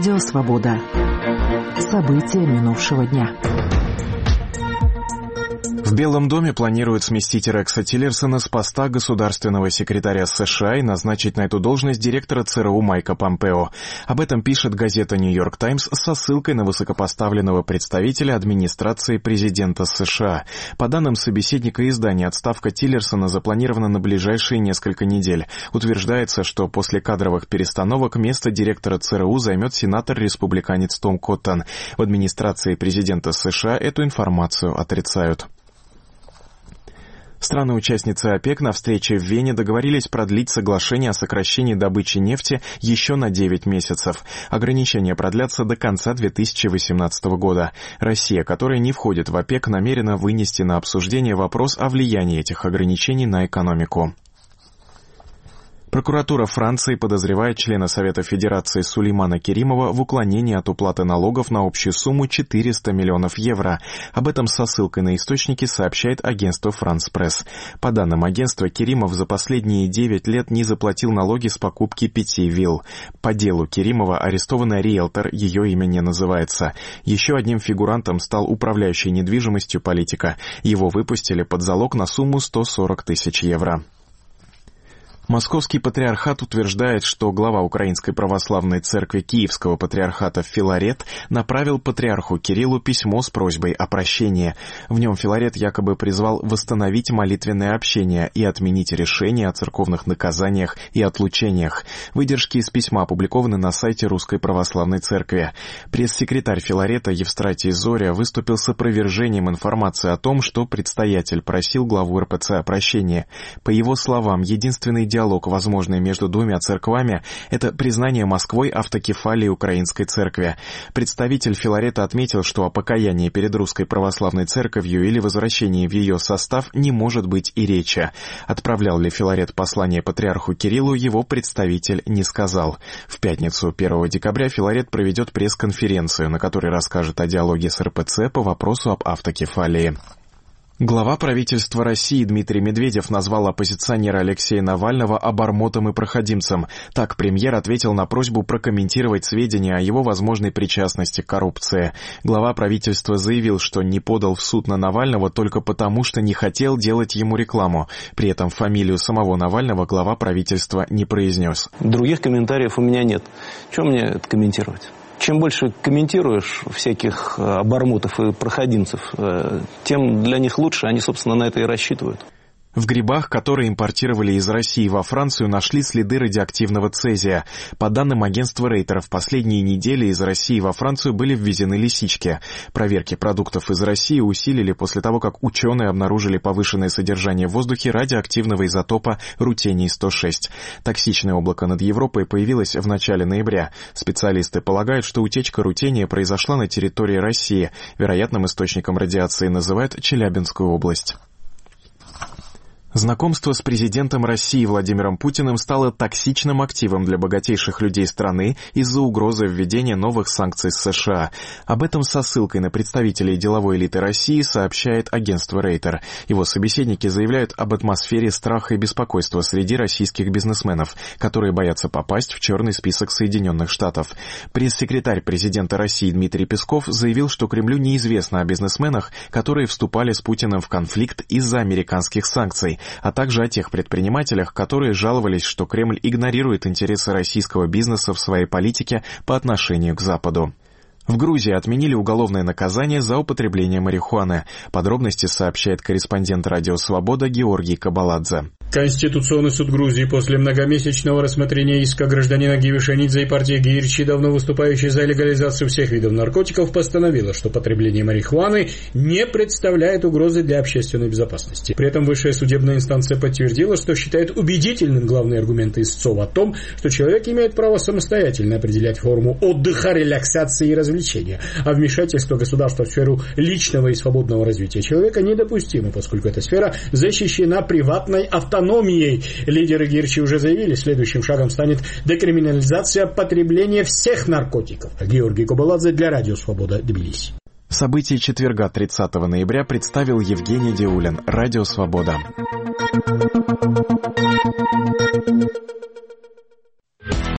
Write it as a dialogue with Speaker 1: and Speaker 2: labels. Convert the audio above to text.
Speaker 1: Радио Свобода. События минувшего дня.
Speaker 2: В Белом доме планируют сместить Рекса Тиллерсона с поста государственного секретаря США и назначить на эту должность директора ЦРУ Майка Помпео. Об этом пишет газета «Нью-Йорк Таймс» со ссылкой на высокопоставленного представителя администрации президента США. По данным собеседника издания, отставка Тиллерсона запланирована на ближайшие несколько недель. Утверждается, что после кадровых перестановок место директора ЦРУ займет сенатор-республиканец Том Коттон. В администрации президента США эту информацию отрицают. Страны-участницы ОПЕК на встрече в Вене договорились продлить соглашение о сокращении добычи нефти еще на 9 месяцев. Ограничения продлятся до конца 2018 года. Россия, которая не входит в ОПЕК, намерена вынести на обсуждение вопрос о влиянии этих ограничений на экономику. Прокуратура Франции подозревает члена Совета Федерации Сулеймана Керимова в уклонении от уплаты налогов на общую сумму 400 миллионов евро. Об этом со ссылкой на источники сообщает агентство «Франс Пресс». По данным агентства, Керимов за последние 9 лет не заплатил налоги с покупки 5 вилл. По делу Керимова арестован риэлтор, ее имя не называется. Еще одним фигурантом стал управляющий недвижимостью политика. Его выпустили под залог на сумму 140 тысяч евро. Московский патриархат утверждает, что глава Украинской православной церкви Киевского патриархата Филарет направил патриарху Кириллу письмо с просьбой о прощении. В нем Филарет якобы призвал восстановить молитвенное общение и отменить решение о церковных наказаниях и отлучениях. Выдержки из письма опубликованы на сайте Русской православной церкви. Пресс-секретарь Филарета Евстратий Зоря выступил с опровержением информации о том, что предстоятель просил главу РПЦ о прощении. По его словам, единственный диалог, возможный между двумя церквами, это признание Москвой автокефалии Украинской церкви. Представитель Филарета отметил, что о покаянии перед Русской православной церковью или возвращении в ее состав не может быть и речи. Отправлял ли Филарет послание патриарху Кириллу, его представитель не сказал. В пятницу, 1 декабря, Филарет проведет пресс-конференцию, на которой расскажет о диалоге с РПЦ по вопросу об автокефалии. Глава правительства России Дмитрий Медведев назвал оппозиционера Алексея Навального обормотом и проходимцем. Так премьер ответил на просьбу прокомментировать сведения о его возможной причастности к коррупции. Глава правительства заявил, что не подал в суд на Навального только потому, что не хотел делать ему рекламу. При этом фамилию самого Навального глава правительства не произнес.
Speaker 3: Других комментариев у меня нет. Чего мне это комментировать? Чем больше комментируешь всяких обормотов и проходимцев, тем для них лучше, они, собственно, на это и рассчитывают.
Speaker 2: В грибах, которые импортировали из России во Францию, нашли следы радиоактивного цезия. По данным агентства Рейтер, в последние недели из России во Францию были ввезены лисички. Проверки продуктов из России усилили после того, как ученые обнаружили повышенное содержание в воздухе радиоактивного изотопа рутений-106. Токсичное облако над Европой появилось в начале ноября. Специалисты полагают, что утечка рутения произошла на территории России. Вероятным источником радиации называют Челябинскую область. Знакомство с президентом России Владимиром Путиным стало токсичным активом для богатейших людей страны из-за угрозы введения новых санкций с США. Об этом со ссылкой на представителей деловой элиты России сообщает агентство Рейтер. Его собеседники заявляют об атмосфере страха и беспокойства среди российских бизнесменов, которые боятся попасть в черный список Соединенных Штатов. Пресс-секретарь президента России Дмитрий Песков заявил, что Кремлю неизвестно о бизнесменах, которые вступали с Путиным в конфликт из-за американских санкций, а также о тех предпринимателях, которые жаловались, что Кремль игнорирует интересы российского бизнеса в своей политике по отношению к Западу. В Грузии отменили уголовное наказание за употребление марихуаны. Подробности сообщает корреспондент «Радио Свобода» Георгий Кабаладзе.
Speaker 4: Конституционный суд Грузии после многомесячного рассмотрения иска гражданина Гивишенидзе и партии Гирчи, давно выступающей за легализацию всех видов наркотиков, постановила, что потребление марихуаны не представляет угрозы для общественной безопасности. При этом высшая судебная инстанция подтвердила, что считает убедительным главные аргументы истцов о том, что человек имеет право самостоятельно определять форму отдыха, релаксации и развлечения, а вмешательство государства в сферу личного и свободного развития человека недопустимо, поскольку эта сфера защищена приватной автономией. Лидеры Гирчи уже заявили, следующим шагом станет декриминализация потребления всех наркотиков. Георгий Кабаладзе для Радио Свобода, Тбилиси.
Speaker 2: События четверга 30 ноября представил Евгений Диулин. Радио Свобода.